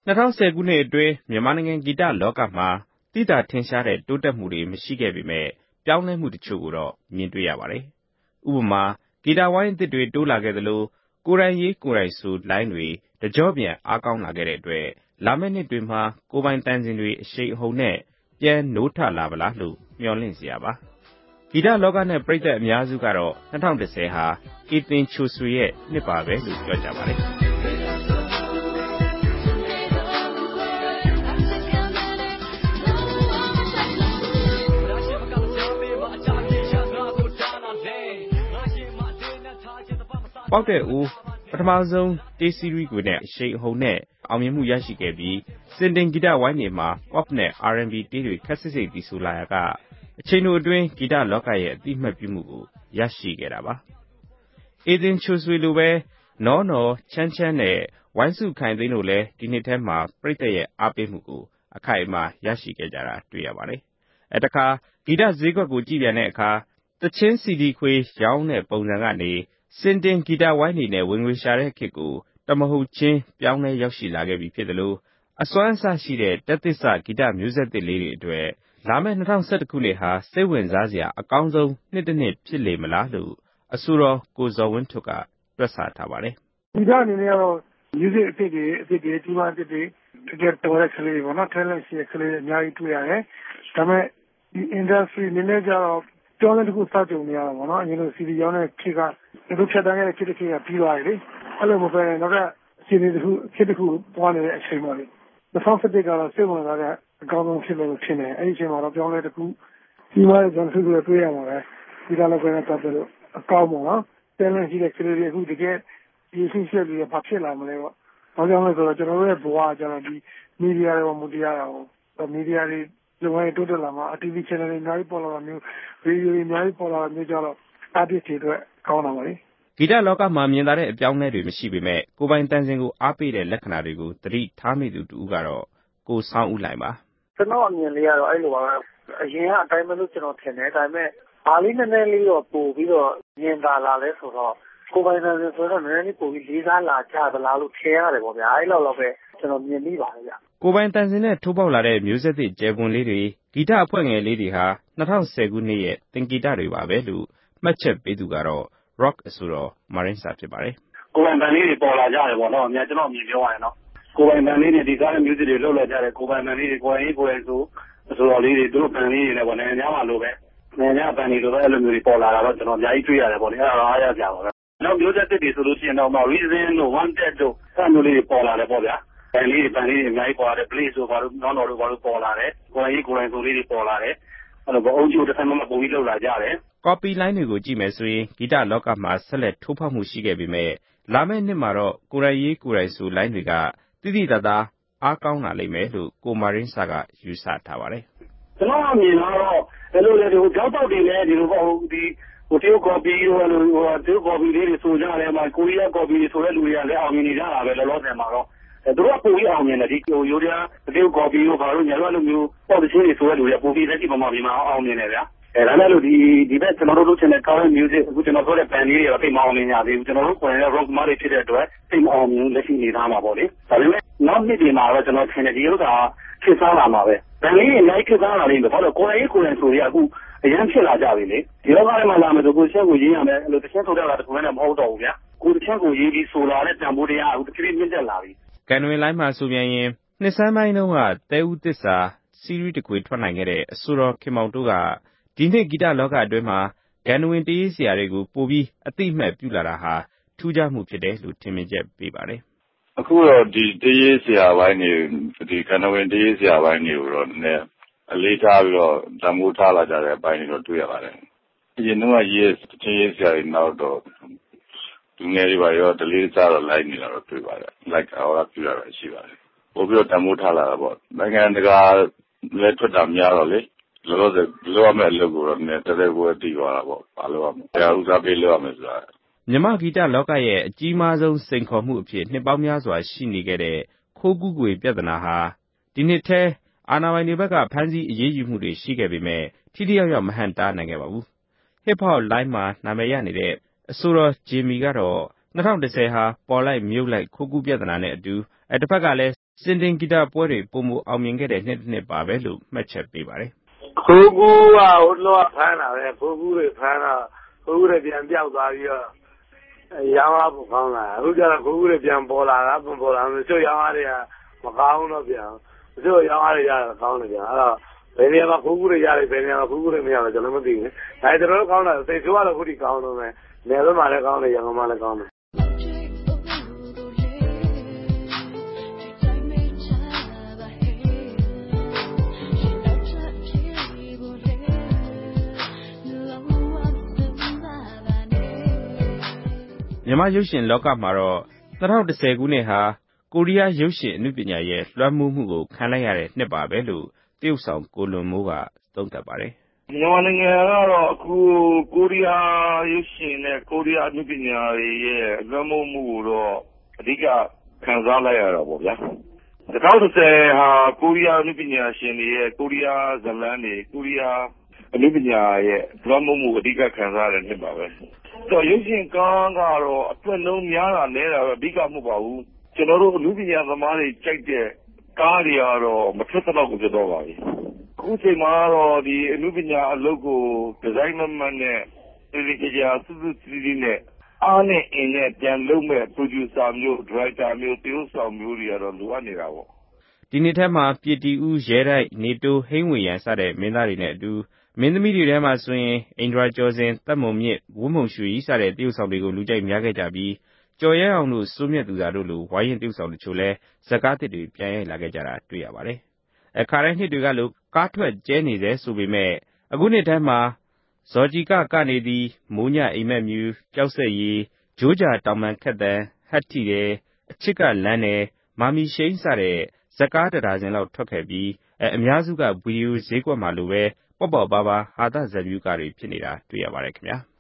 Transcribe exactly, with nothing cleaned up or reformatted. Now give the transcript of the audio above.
၂၀၁၀ ခုနှစ်အတွင်းမြန်မာနိုင်ငံဂီတလောကမှာသိသာထင်ရှားတဲ့တိုးတက်မှုတွေမရှိခဲ့ပေမဲ့ပြောင်းလဲမှုတချို့ကိုတော့မြင်တွေ့ရပါတယ်။ဥပမာဂီတဝိုင်းအသစ်တွေတိုးလာခဲ့သလိုကိုယ်တိုင်ရေးကိုယ်တိုင်ဆိုလိုင်းတွေတကြောပြန်အားကောင်းလာခဲ့တဲ့အတွက်လာမယ့်နှစ်တွေမှာကိုယ်ပိုင်တန်ဆင်တွေအရှိန်အဟုန်နဲ့ပြန်နိုးထလာပါလားလို့မျှော်လင့်စရာပါ။ဂီတလောကနဲ့ပရိသတ်အများစုကတော့၂၀၁၀ဟာအေသင်ချိုဆွေရဲ့နှစ်ပါပဲလို့ပြောကြပါတယ်။ပေါက်တဲ့အိုးပထမဆုံးတေးစီရီးကိုနဲ့အရှိန်အဟုန်နဲ့အောင်မြင်မှုရရှိခဲ့ပြီးစင်တင်ဂီတဝိုင်းတွေမှာ pop နဲ့ အာရ် အန် ဘီ တေးတွေခက်ဆစ်ဆစ်တီဆိုလာရာကအချိန်တို့အတွင်းဂီတလောကရဲ့အတိအမှတ်ပြုမှုကိုရရှိခဲ့တာပါ။အေသင်ချိုဆွေလိုပဲနော်နော်ချမ်းချမ်းနဲ့ဝိုင်းစုခိုင်သိန်းတို့လည်းဒီနှစ်ထဲမှာပရိသတ်ရဲ့အားပေးမှုကိုအခိုင်အမာရရှိခဲ့ကြတာတွေ့ရပါတယ်။အဲတခါဂီတဈေးကွက်ကိုကြည့်ပြန်တဲ့အခါသချင်းစီဒီခွေရောင်းတဲ့ပုံစံကနေစင်တင်ဂီတဝိုင်းတွေနဲ့ဝင်ငွေရှာတဲ့ခေတ်ကိုတမဟုတ်ချင်းပြောင်းလဲရောက်ရှိလာခဲ့ပြီဖြစ်တယ်လို့အစွမ်းအစရှိတဲ့တက်သစ်စဂီတမျိုးဆက်သစ်လေးတွေအတွက်လာမယ့်၂၀၁၁ခုနှစ်ဟာစိတ်ဝင်စားစရာအကောင်းဆုံးနှစ်တစ်နှစ်ဖြစ်လေမလားလို့အဆိုတော်ကိုဇော်ဝင်းထွဋ်ကတွက်ဆထားပါတယ်။ဒီကအနေနဲ့ကတော့ music အဖြစ်တွေအဖြစ်တွေဒီမှာအဖြစ်တွေတကယ်တော်တဲ့ကလေးတွေပေါ့နော် talent ရှိတဲ့ကလေးတွေအများကြီးတွေ့ရတယ်။ဒါပေမဲ့ဒီ industry အနေနဲ့ကျတော့ပြောင်းလဲတစ်ခုစကြုံနေရတာပေါ့နော်။အရင်လို စီဒီ ရောင်းတဲ့ခေတ်ကဒီလိုဖြတ်တန်းခဲ့တဲ့ခေတ်တစ်ခေတ်ကပြီးသွားပြီလေ။အဲ့လိုမပဲနောက်ထပ်အခြေအနေတစ်ခုခေတ်တစ်ခုသွားနေတဲ့အချိန်ပါလေ။၂၀၁၁ကတော့စိတ်ဝင်စားတဲ့အကောင်းဆုံးဖြစ်လို့ဖြစ်နေအဲ့ဒီအချိန်မှာတော့ပြောင်းလဲတစ်ခုဒီမှာကျွန်တော်တို့တွေ့ရမှာပဲဒီကလည်းပဲတက်တယ်လို့အကောင်းပေါ့နော်။ talent ရှိတဲ့ကလေးတွေအခုတကယ်ဒီအရှိရှိတွေဘာဖြစ်လာမလဲပေါ့။ဘာကြောင့်လဲဆိုတော့ကျွန်တော်တို့ရဲ့ဘဝကျတော့ဒီမီဒီယာတွေမူတရားတာကိုမီဒီယာတွေလုံငန်းတိုးတက်လာမှာ တီဗီ channel တွေအများကြီးပေါ်လာတာမျိုးရေဒီယိုတွေအများကြီးပေါ်လာတာမျိုးကြတော့ artist တွေအတွက်ကောင်းတာပါလေဂီတလောကမှာမြင်သာတဲ့အပြောင်းအလဲတွေမရှိပေမဲ့ကိုယ်ပိုင်တန်ဆင်ကိုအားပေးတဲ့လက္ခဏာတွေကိုသတိထားမိသူတူကတော့ကိုဆောင်းဦးလှိုင်ပါကျွန်တော်အမြင်လေးကတော့အဲ့လိုပါပဲအရင်ကအတိုင်းပဲလို့ကျွန်တော်ထင်တယ်ဒါပေမဲ့ဘာလေးနည်းနည်းလေးတော့ပို့ပြီးတော့မြင်သာလာလဲဆိုတော့ကိုယ်ပိုင်တန်ဆင်ဆိုတော့နည်းနည်းလေးပို့ပြီးလေးစားလာကြသလားလို့ထင်ရတယ်ပေါ့ဗျာအဲ့လောက်တော့ပဲကျွန်တော်မြင်မိပါတယ်ဗျကိုယ်ပိုင်တန်ဆင်နဲ့ထိုးပေါက်လာတဲ့မျိုးဆက်သစ်ကျယ်ပွန်လေးတွေဂီတအဖွဲ့ငယ်လေးတွေဟာ၂၀၁၀ခုနှစ်ရဲ့သင်္ကေတတွေပါပဲလို့မှတ်ချက်ပေးသူကတော့ rock အဆိုတော်မာရင်းစာဖြစ်ပါတယ်ကိုယ်ပိုင်တန်လေးတွေပေါ်လာကြတယ်ပေါ့နော်အများကျွန်တော်အမြင်ပြောရရင်နော်ကိုယ်ပိုင်တန်လေးတွေဒီကားတဲ့ music တွေလှုပ်လာကြတယ်ကိုယ်ပိုင်တန်လေးတွေကိုယ်ရင်ကိုယ်ရင်ဆိုအဆိုတော်လေးတွေသူတို့တန်လေးတွေနဲ့ပေါ့နိုင်ငံခြားမှာလို့ပဲနိုင်ငံခြားပန်တွေလိုပဲအဲ့လိုမျိုးတွေပေါ်လာတာတော့ကျွန်တော်အများကြီးတွေ့ရတယ်ပေါ့လေအဲ့ဒါတော့အားရကြပါပဲနောက်မျိုးဆက်သစ်တွေဆိုလို့ရှိရင်တော့ reason တို့ wanted တို့အဲ့လိုလေးတွေပေါ်လာတယ်ပေါ့ဗျာပန်လေးတွေပန်လေးတွေအများကြီးပေါ်လာတယ် play ဆိုဘာလို့နောင်တော်တို့ဘာလို့ပေါ်လာတယ်ကိုယ်ရင်ကိုယ်ရင်ဆိုလေးတွေပေါ်လာတယ်အဲ့လိုပေါ့အုံကျိုးတစ်ခါမှမပုံပြီးလှုပ်လာကြတယ်ကော်ပီလိုင်းတွေကိုကြည့်မယ်ဆိုရင်ဂီတလောကမှာဆက်လက်ထိုးဖောက်မှုရှိခဲ့ပေမဲ့လာမယ့်နှစ်မှာတော့ကိုယ်တိုင်ရေးကိုယ်တိုင်ဆိုလိုင်းတွေကတိတိတတ်တာအားကောင်းလာလိမ့်မယ်လို့ကိုမာရင်းစာကယူဆထားပါတယ်ကျွန်တော်အမြင်ကတော့အဲ့လိုလေဒီကြောက်တောက်တွေလည်းဒီလိုပေါ့ဒီဟိုတရုတ်ကော်ပီတို့အဲ့လိုဟိုတရုတ်ကော်ပီလေးတွေဆိုကြတယ်မှာကိုရီးယားကော်ပီတွေဆိုတဲ့လူတွေကလည်းအောင်မြင်နေကြတာပဲလောလောဆယ်မှာတော့သူတို့ကပုံပြီးအောင်မြင်တယ်ဒီဟိုရိုးရာတရုတ်ကော်ပီတို့ဘာလို့ညာလို့လိုမျိုးပေါ့တချင်းတွေဆိုတဲ့လူတွေကပုံပြီးလက်ရှိပုံမှာဒီမှာအောင်မြင်တယ်ဗျာအဲဒါနဲ့လို့ဒီဒီဘက်ကျွန်တော်တို့လုပ်ချင်တဲ့ current music အခုကျွန်တော်ပြောတဲ့ band လေးတွေကသိမအောင်မြင်ကြသေးဘူးကျွန်တော်တို့ကိုယ်နဲ့ rock မားတွေဖြစ်တဲ့အတွက်သိမအောင်မြင်လက်ရှိနေသားမှာပေါ့လေဒါပေမဲ့နောက်နှစ်ဒီမှာတော့ကျွန်တော်ထင်တယ်ဒီဥစ္စာခေတ်စားလာမှာပဲ band လေးတွေလိုက်ခေတ်စားလာလိမ့်မယ်ဘာလို့ကိုယ်ရေးကိုယ်နဲ့ဆိုရအခုအရင်ဖြစ်လာကြပြီလေဒီလောကထဲမှာလာမယ်ဆိုကိုယ်ချက်ကိုရေးရမယ်အဲ့လိုတစ်ချက်ဆိုတော့တာတခုနဲ့မဟုတ်တော့ဘူးဗျာကိုယ်တစ်ချက်ကိုရေးပြီးဆိုလာတဲ့တန်ဖိုးတရားအခုတစ်ဖြည်းဖြည်းမြင့်တက်လာပြီကံဝင်လိုင်းမှာဆိုပြန်ရင်နှစ်ဆန်းပိုင်းတုန်းကတဲဦးသစ္စာစီရီးတစ်ခွေထွက်နိုင်ခဲ့တဲ့အဆိုတော်ခင်မောင်တို့ကဒီနှစ်ဂီတလောကအတွင်းမှာဂန်နဝင်တရေးဆရာတွေကိုပိုပြီးအတိအမှတ်ပြုလာတာဟာထူးခြားမှုဖြစ်တယ်လို့ထင်မြင်ချက်ပေးပါတယ်အခုတော့ဒီတရေးဆရာပိုင်းတွေဒီဂန်နဝင်တရေးဆရာပိုင်းတွေကိုတော့နည်းအလေးထားပြီးတော့ဓာတ်မိုးထားလာကြတဲ့အပိုင်းတွေတော့တွေ့ရပါတယ်အရင်တော့ရေးတရေးဆရာတွေနောက်တော့လူငယ်တွေပါရောဒလေးစားတော့လိုက်နေတာတော့တွေ့ပါတယ်လိုက်အော်ပြရတာရှိပါတယ်ပို့ပြီးတော့ဓာတ်မိုးထားလာတာပေါ့နိုင်ငံတကာလက်ထွက်တာများတော့လေလောလောဆယ်လောရမယ့်အလုပ်ကိုတော့နည်းတသက်ကိုတည်သွားတာပေါ့ဘာလို့ရမလဲတရားဥစားပေးလို့ရမယ်ဆိုတာမြမဂီတလောကရဲ့အကြီးမားဆုံးစိန်ခေါ်မှုအဖြစ်နှစ်ပေါင်းများစွာရှိနေခဲ့တဲ့ခိုးကူးကွေပြဿနာဟာဒီနှစ်ထဲအာဏာပိုင်တွေဘက်ကဖမ်းဆီးအရေးယူမှုတွေရှိခဲ့ပေမဲ့ထိထိရောက်ရောက်မဟန့်တားနိုင်ခဲ့ပါဘူး။ Hip Hop Line မှာနာမည်ရနေတဲ့အဆိုတော်ဂျေမီကတော့၂၀၁၀ဟာပေါ်လိုက်မြုပ်လိုက်ခိုးကူးပြဿနာနဲ့အတူတစ်ဖက်ကလည်းစင်တင်ဂီတပွဲတွေပုံမအောင်မြင်ခဲ့တဲ့နှစ်တစ်နှစ်ပါပဲလို့မှတ်ချက်ပေးပါတယ်။ခိုးကူးကဟိုလောဖမ်းတာပဲခိုးကူးတွေဖမ်းတော့ခိုးကူးတွေပြန်ပြောက်သွားပြီးတော့ရောင်းအားပုံကောင်းလာအခုကျတော့ခိုးကူးတွေပြန်ပေါ်လာတာပုံပေါ်လာလို့ချို့ရောင်းအားတွေကမကောင်းတော့ပြန်ချို့ရောင်းအားတွေရတာကောင်းတယ်ပြန်အဲ့တော့ဘယ်နေရာမှာခိုးကူးတွေရတယ်ဘယ်နေရာမှာခိုးကူးတွေမရတော့ကျွန်တော်မသိဘူး။ဒါကျွန်တော်တို့ကောင်းတာစိတ်ဆိုးရတော့ခုထိကောင်းတော့မယ်။နယ်ဘက်မှာလည်းကောင်းတယ်ရန်ကုန်မှာလည်းကောင်းတယ်မြန်မာရုပ်ရှင်လောကမှာတော့၂၀၁၀ခုနှစ်ဟာကိုရီးယားရုပ်ရှင်အနုပညာရဲ့လွှမ်းမိုးမှုကိုခံလိုက်ရတဲ့နှစ်ပါပဲလို့တရုတ်ဆောင်ကိုလွန်မိုးကသုံးသပ်ပါတယ်။မြန်မာနိုင်ငံကတော့အခုကိုရီးယားရုပ်ရှင်နဲ့ကိုရီးယားအနုပညာရဲ့လွှမ်းမိုးမှုကိုတော့အဓိကခံစားလိုက်ရတာပေါ့ဗျာ။၂၀၁၀ဟာကိုရီးယားအနုပညာရှင်တွေရဲ့ကိုရီးယားဇာတ်လမ်းတွေကိုရီးယားအနုပညာရဲ့လွှမ်းမိုးမှုအဓိကခံစားရတဲ့နှစ်ပါပဲ။တော့ရုပ်ရှင်ကားကတော့အတွက်လုံးများတာနဲတာပဲအဓိကမဟုတ်ပါဘူးကျွန်တော်တို့အမှုပညာသမားတွေကြိုက်တဲ့ကားတွေကတော့မထွက်တော့ဘူးဖြစ်တော့ပါပြီအခုချိန်မှာတော့ဒီအမှုပညာအလုပ်ကိုဒီဇိုင်းမမနဲ့ဒီဒီကြရာစူးစူးစီးစီးနဲ့အားနဲ့အင်းနဲ့ပြန်လုပ်မဲ့ producer မျိုး director မျိုးတရုပ်ဆောင်မျိုးတွေကတော့လိုအပ်နေတာပေါ့ဒီနှစ်ထဲမှာပြည်တီဦးရဲတိုက်နေတိုးဟိန်းဝေရန်စတဲ့မင်းသားတွေနဲ့အတူမင်းသမီးတွေထဲမှာဆိုရင်အိန္ဒြာကျော်စင်တပ်မုံမြင့်ဝင်းမုံရွှေစတဲ့တရုတ်ဆောင်တွေကိုလူကြိုက်များခဲ့ကြပြီးကျော်ရဲအောင်တို့စိုးမြတ်သူသာတို့လိုဝိုင်းရင်တရုတ်ဆောင်တချို့လဲဇကားသစ်တွေပြန်ရိုက်လာခဲ့ကြတာတွေ့ရပါတယ်အခါတိုင်းနှစ်တွေကလို့ကားထွက်ကျဲနေစေဆိုပေမဲ့အခုနှစ်ထဲမှာဇော်ကြည်ကကနေသည်မိုးညအိမ်မက်မြူကြောက်ဆက်ရီဂျိုးကြာတောင်ပန်ခက်တန်ဟတ်ထီတယ်အချစ်ကလန်းတယ်မာမီရှိန်စတဲ့ဇကားတဒါဇင်လောက်ထွက်ခဲ့ပြီးအများစုကဗီဒီယိုဈေးကွက်မှာလိုပဲပေါ့ပေါ့ပါပါဟာသဇက်မြူကားတွေဖြစ်နေတာတွေ့ရပါတယ်ခင်ဗျာ